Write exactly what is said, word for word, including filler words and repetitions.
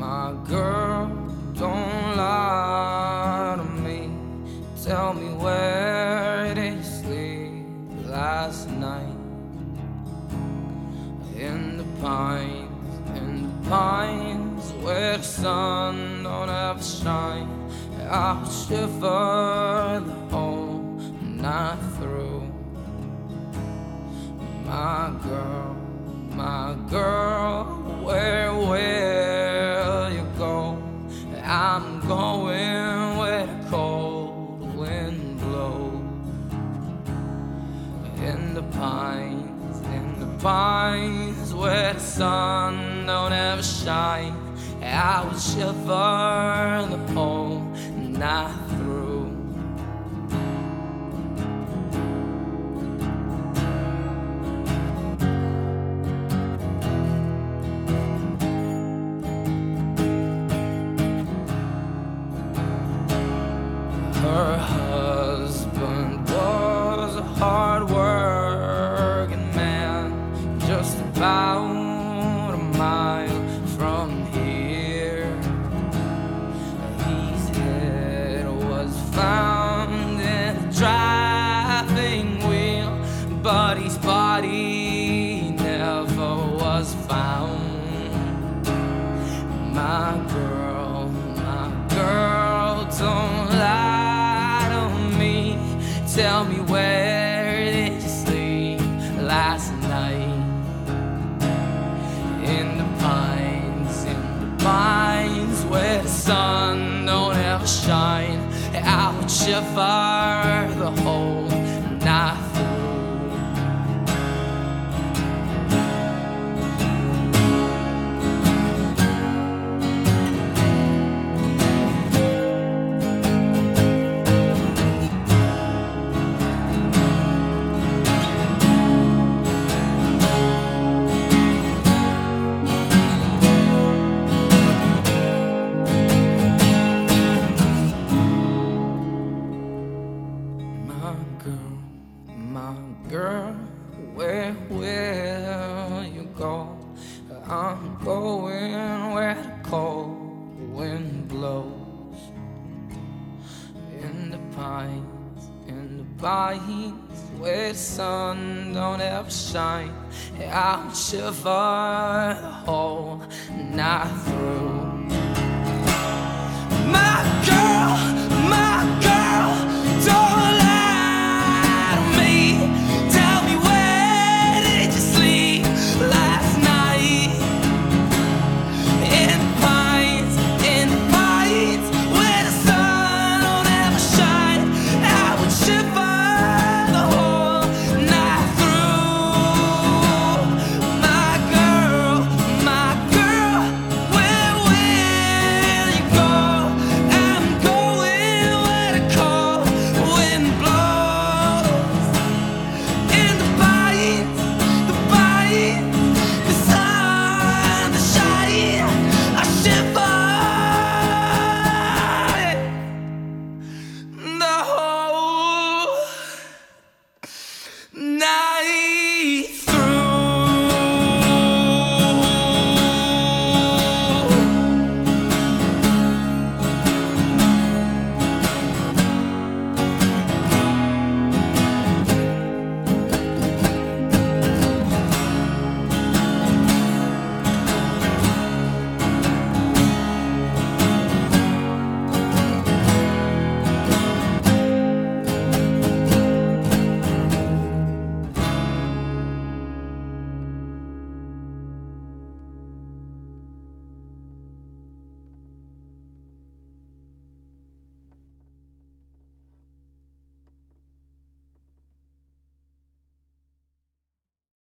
My girl, don't lie to me. Tell me, where did you sleep last night? In the pines, in the pines, where the sun don't ever shine. I'll shiver the whole night through. My girl, my girl, where will you go? I'm going where the cold wind blows. In the pines, in the pines, where the sun don't ever shine. I will shiver the whole night through. Her husband was a hard-working man, just about a mile from here. His head was found in a driving wheel, but his body never was found. My girl, my girl, don't lie to me. Tell me, where did you sleep last night? In the pines, in the pines, where the sun don't ever shine. I would shiver the whole night through. My girl, my girl, where will you go? I'm going where the cold wind blows. In the pines, in the pines, where the sun don't ever shine. I'll shiver the whole night through.